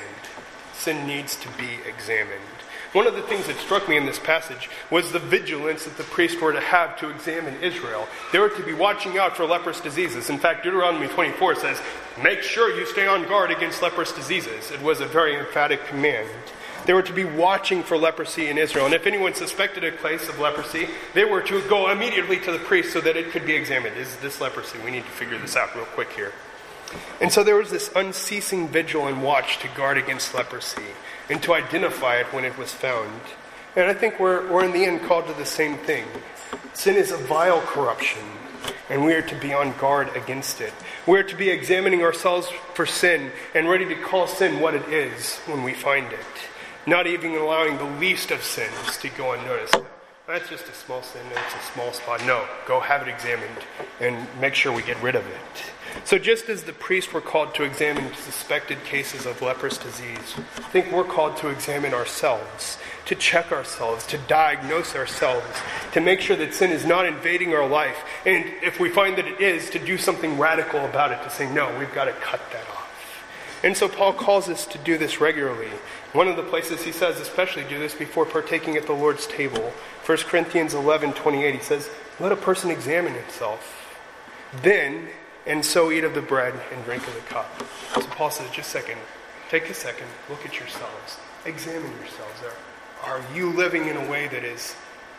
Sin needs to be examined. One of the things that struck me in this passage was the vigilance that the priests were to have to examine Israel. They were to be watching out for leprous diseases. In fact, Deuteronomy twenty-four says, make sure you stay on guard against leprous diseases. It was a very emphatic command. They were to be watching for leprosy in Israel. And if anyone suspected a case of leprosy, they were to go immediately to the priest so that it could be examined. Is this leprosy? We need to figure this out real quick here. And so there was this unceasing vigil and watch to guard against leprosy and to identify it when it was found. And I think we're, we're in the end called to the same thing. Sin is a vile corruption, and we are to be on guard against it. We are to be examining ourselves for sin and ready to call sin what it is when we find it. Not even allowing the least of sins to go unnoticed. That's just a small sin, it's a small spot. No, go have it examined and make sure we get rid of it. So just as the priests were called to examine suspected cases of leprous disease, I think we're called to examine ourselves, to check ourselves, to diagnose ourselves, to make sure that sin is not invading our life. And if we find that it is, to do something radical about it, to say, no, we've got to cut that off. And so Paul calls us to do this regularly. One of the places he says, especially do this before partaking at the Lord's table. First Corinthians eleven twenty-eight, he says, let a person examine himself. Then, and so eat of the bread and drink of the cup. So Paul says, just a second, take a second, look at yourselves. Examine yourselves. Are, are you living in a way that is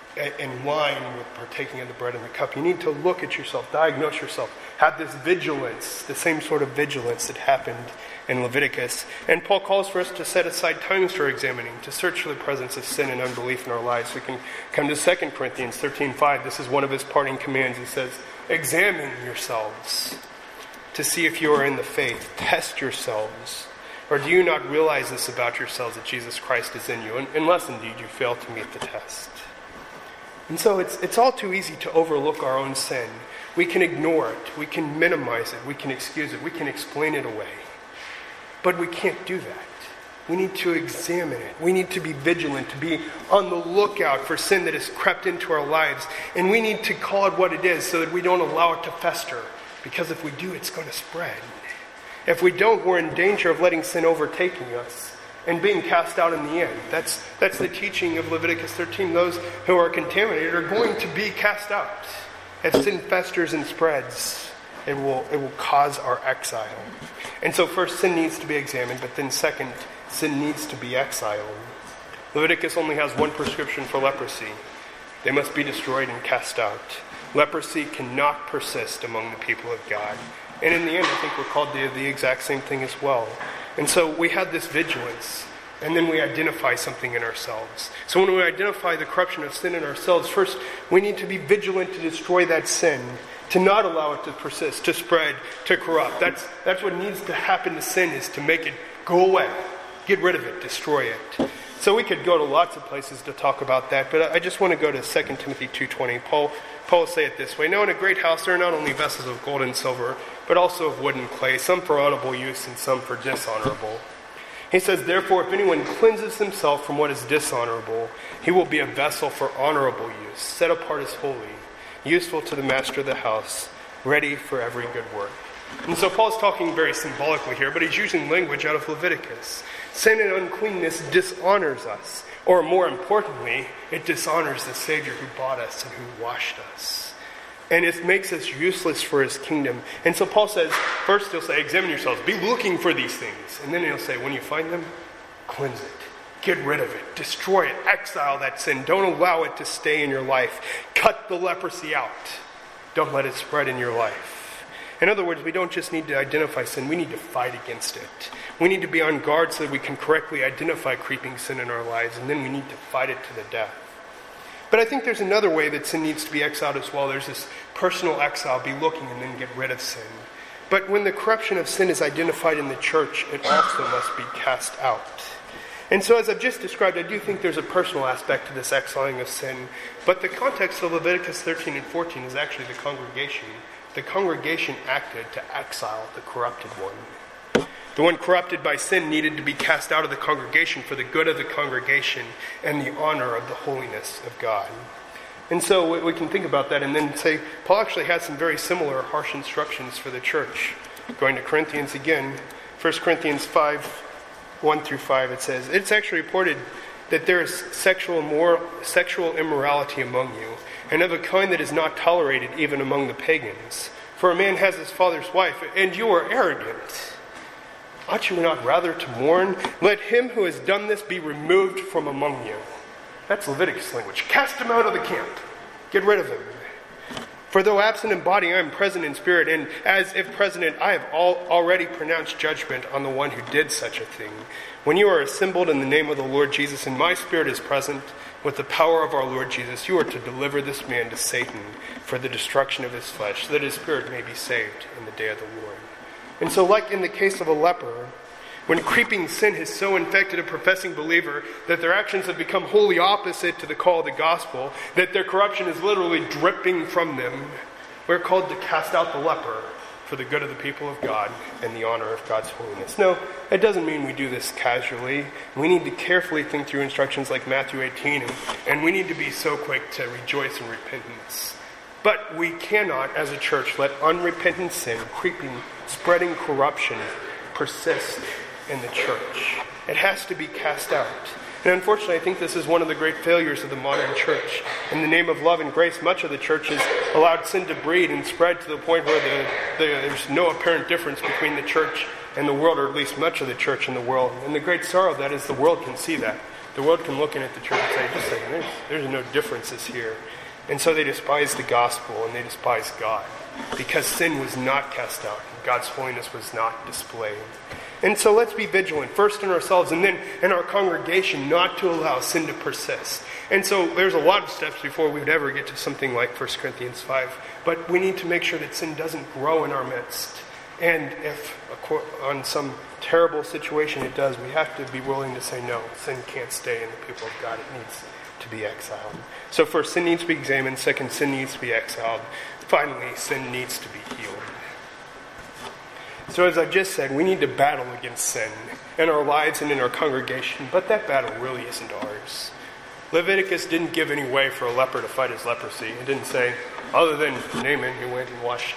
in line with partaking of the bread and the cup? You need to look at yourself, diagnose yourself, have this vigilance, the same sort of vigilance that happened in Leviticus. And Paul calls for us to set aside times for examining, to search for the presence of sin and unbelief in our lives. We can come to Second Corinthians thirteen five. This is one of his parting commands. He says, examine yourselves to see if you are in the faith. Test yourselves. Or do you not realize this about yourselves, that Jesus Christ is in you, unless indeed you fail to meet the test? And so it's it's all too easy to overlook our own sin. We can ignore it. We can minimize it. We can excuse it. We can explain it away. But we can't do that. We need to examine it. We need to be vigilant, to be on the lookout for sin that has crept into our lives. And we need to call it what it is so that we don't allow it to fester Because if we do, it's going to spread. If we don't, we're in danger of letting sin overtaking us and being cast out in the end. That's, that's the teaching of Leviticus thirteen. Those who are contaminated are going to be cast out. If sin festers and spreads, it will, it will cause our exile. And so first, sin needs to be examined, but then second, sin needs to be exiled. Leviticus only has one prescription for leprosy. They must be destroyed and cast out. Leprosy cannot persist among the people of God. And in the end, I think we're called to the exact same thing as well. And so we have this vigilance, and then we identify something in ourselves. So when we identify the corruption of sin in ourselves, first we need to be vigilant to destroy that sin, to not allow it to persist, to spread, to corrupt. That's, that's what needs to happen to sin, is to make it go away. Get rid of it, destroy it. So we could go to lots of places to talk about that, but I just want to go to Second Timothy two twenty. Paul, Paul will say it this way: "Now in a great house there are not only vessels of gold and silver, but also of wood and clay, some for honorable use and some for dishonorable." He says, "Therefore, if anyone cleanses himself from what is dishonorable, he will be a vessel for honorable use, set apart as holy, useful to the master of the house, ready for every good work." And so Paul's talking very symbolically here, but he's using language out of Leviticus. Sin and uncleanness dishonors us. Or more importantly, it dishonors the Savior who bought us and who washed us. And it makes us useless for his kingdom. And so Paul says, first he'll say, examine yourselves. Be looking for these things. And then he'll say, when you find them, cleanse it. Get rid of it. Destroy it. Exile that sin. Don't allow it to stay in your life. Cut the leprosy out. Don't let it spread in your life. In other words, we don't just need to identify sin, we need to fight against it. We need to be on guard so that we can correctly identify creeping sin in our lives, and then we need to fight it to the death. But I think there's another way that sin needs to be exiled as well. There's this personal exile, be looking and then get rid of sin. But when the corruption of sin is identified in the church, it also must be cast out. And so as I've just described, I do think there's a personal aspect to this exiling of sin. But the context of Leviticus thirteen and fourteen is actually the congregation. The congregation acted to exile the corrupted one. The one corrupted by sin needed to be cast out of the congregation for the good of the congregation and the honor of the holiness of God. And so we can think about that and then say, Paul actually has some very similar harsh instructions for the church. Going to Corinthians again, First Corinthians five, one through five, it says, "It's actually reported that there is sexual, immoral, sexual immorality among you, and of a kind that is not tolerated even among the pagans. For a man has his father's wife, and you are arrogant. Ought you not rather to mourn? Let him who has done this be removed from among you." That's Leviticus language. Cast him out of the camp. Get rid of him. "For though absent in body, I am present in spirit, and as if present, I have all, already pronounced judgment on the one who did such a thing. When you are assembled in the name of the Lord Jesus, and my spirit is present, with the power of our Lord Jesus, you are to deliver this man to Satan for the destruction of his flesh, so that his spirit may be saved in the day of the Lord." And so like in the case of a leper, when creeping sin has so infected a professing believer that their actions have become wholly opposite to the call of the gospel, that their corruption is literally dripping from them, we're called to cast out the leper for the good of the people of God and the honor of God's holiness. No, it doesn't mean we do this casually. We need to carefully think through instructions like Matthew eighteen, and, and we need to be so quick to rejoice in repentance. But we cannot, as a church, let unrepentant sin, creeping, spreading corruption, persist in the church. It has to be cast out. And unfortunately, I think this is one of the great failures of the modern church. In the name of love and grace, much of the church has allowed sin to breed and spread to the point where the, the, there's no apparent difference between the church and the world, or at least much of the church and the world. And the great sorrow of that is the world can see that. The world can look in at the church and say, just a second, there's, there's no differences here. And so they despise the gospel and they despise God, because sin was not cast out. God's holiness was not displayed. And so let's be vigilant, first in ourselves and then in our congregation, not to allow sin to persist. And so there's a lot of steps before we would ever get to something like First Corinthians five. But we need to make sure that sin doesn't grow in our midst. And if on some terrible situation it does, we have to be willing to say, no, sin can't stay in the people of God. It needs to be exiled. So first, sin needs to be examined. Second, sin needs to be exiled. Finally, sin needs to be healed. So as I just said, we need to battle against sin in our lives and in our congregation, but that battle really isn't ours. Leviticus didn't give any way for a leper to fight his leprosy. It didn't say, other than Naaman who went and washed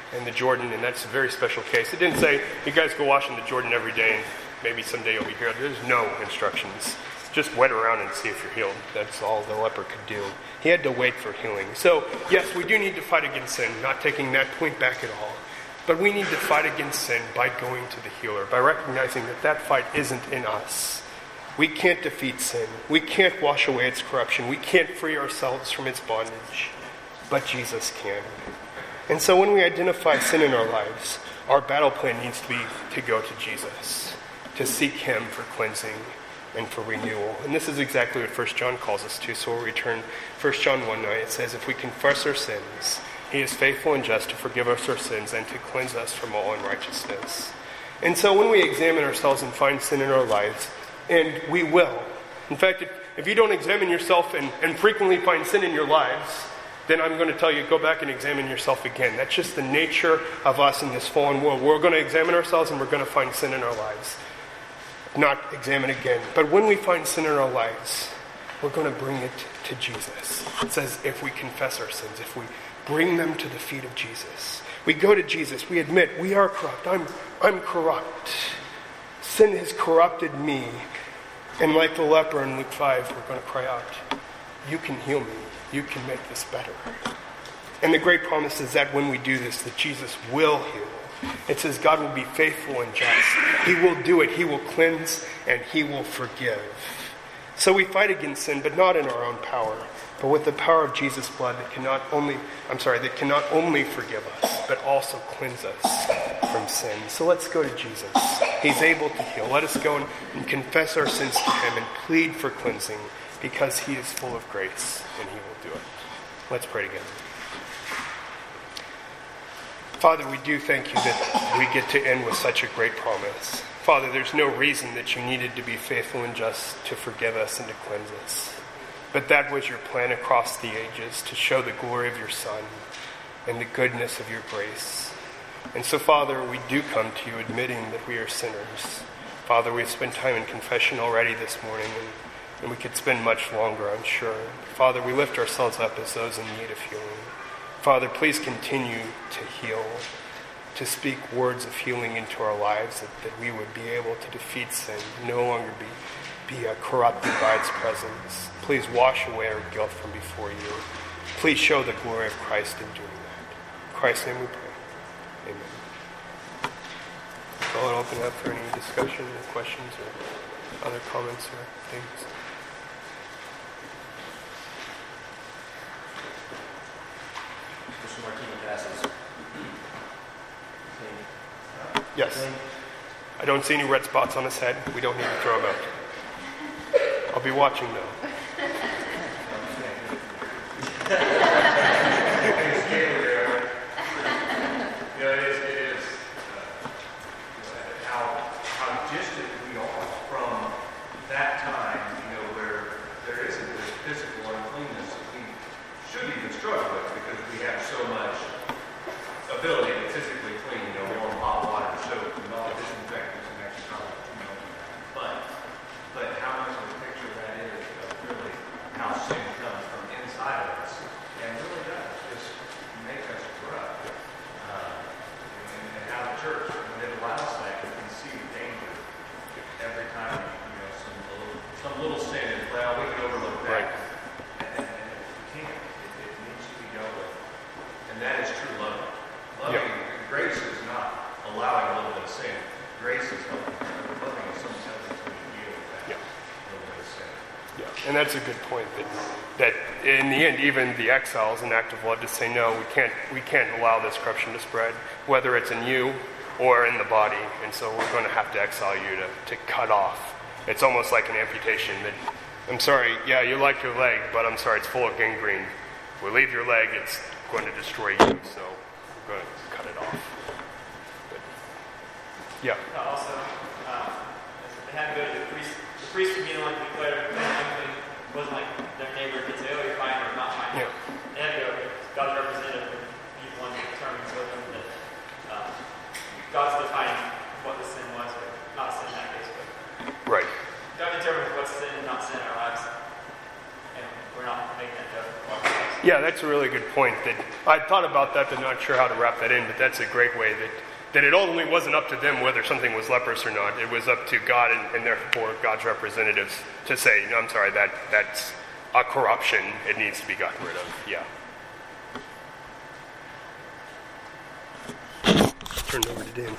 in the Jordan, and that's a very special case. It didn't say, you guys go wash in the Jordan every day, and maybe someday you'll be healed. There's no instructions. Just wet around and see if you're healed. That's all the leper could do. He had to wait for healing. So, yes, we do need to fight against sin, not taking that point back at all. But we need to fight against sin by going to the healer, by recognizing that that fight isn't in us. We can't defeat sin. We can't wash away its corruption. We can't free ourselves from its bondage. But Jesus can. And so when we identify sin in our lives, our battle plan needs to be to go to Jesus, to seek him for cleansing and for renewal. And this is exactly what First John calls us to. So we'll return First John one nine. It says, if we confess our sins, he is faithful and just to forgive us our sins and to cleanse us from all unrighteousness. And so when we examine ourselves and find sin in our lives, and we will. In fact, if, if you don't examine yourself and, and frequently find sin in your lives, then I'm going to tell you, go back and examine yourself again. That's just the nature of us in this fallen world. We're going to examine ourselves and we're going to find sin in our lives. Not examine again. But when we find sin in our lives, we're going to bring it to Jesus. It says if we confess our sins, if we bring them to the feet of Jesus. We go to Jesus. We admit we are corrupt. I'm, I'm corrupt. Sin has corrupted me. And like the leper in Luke five, we're going to cry out, you can heal me. You can make this better. And the great promise is that when we do this, that Jesus will heal. It says God will be faithful and just. He will do it. He will cleanse and he will forgive. So we fight against sin, but not in our own power, but with the power of Jesus' blood that cannot only, I'm sorry, that cannot only forgive us, but also cleanse us from sin. So let's go to Jesus. He's able to heal. Let us go and, and confess our sins to him and plead for cleansing, because he is full of grace and he will do it. Let's pray together. Father, we do thank you that we get to end with such a great promise. Father, there's no reason that you needed to be faithful and just to forgive us and to cleanse us. But that was your plan across the ages, to show the glory of your Son and the goodness of your grace. And so, Father, we do come to you admitting that we are sinners. Father, we've spent time in confession already this morning, and, and we could spend much longer, I'm sure. Father, we lift ourselves up as those in need of healing. Father, please continue to heal, to speak words of healing into our lives, that, that we would be able to defeat sin, no longer be, be uh, corrupted by its presence. Please wash away our guilt from before you. Please show the glory of Christ in doing that. In Christ's name we pray. Amen. So I'll open up for any discussion or questions or other comments or things. Mister Martini passes. Yes. I don't see any red spots on his head. We don't need to throw him out. I'll be watching though. And that's a good point, that, that in the end, even the exile is an act of love to say, no, we can't we can't allow this corruption to spread, whether it's in you or in the body. And so we're going to have to exile you to, to cut off. It's almost like an amputation. That I'm sorry, yeah, you like your leg, but I'm sorry, it's full of gangrene. We leave your leg, it's going to destroy you, so we're going to cut it off. But, yeah. Also, uh, they had to go to the priest. The priest would be the one to declare that it wasn't like their neighbor could say, oh, you're fine or not fine. Yeah. They had to go, God's representative would be the one to determine so that uh, God's defining what the sin was, but not sin in that case. But right. God determines what's sin and not sin in our lives. And we're not making that judgment for ourselves. Yeah, that's a really good point. That I thought about that, but not sure how to wrap that in. But that's a great way that that it ultimately wasn't up to them whether something was leprous or not. It was up to God and, and therefore God's representatives to say, "No, I'm sorry, that that's a corruption. It needs to be gotten rid of." Yeah. Turn it over to Dan.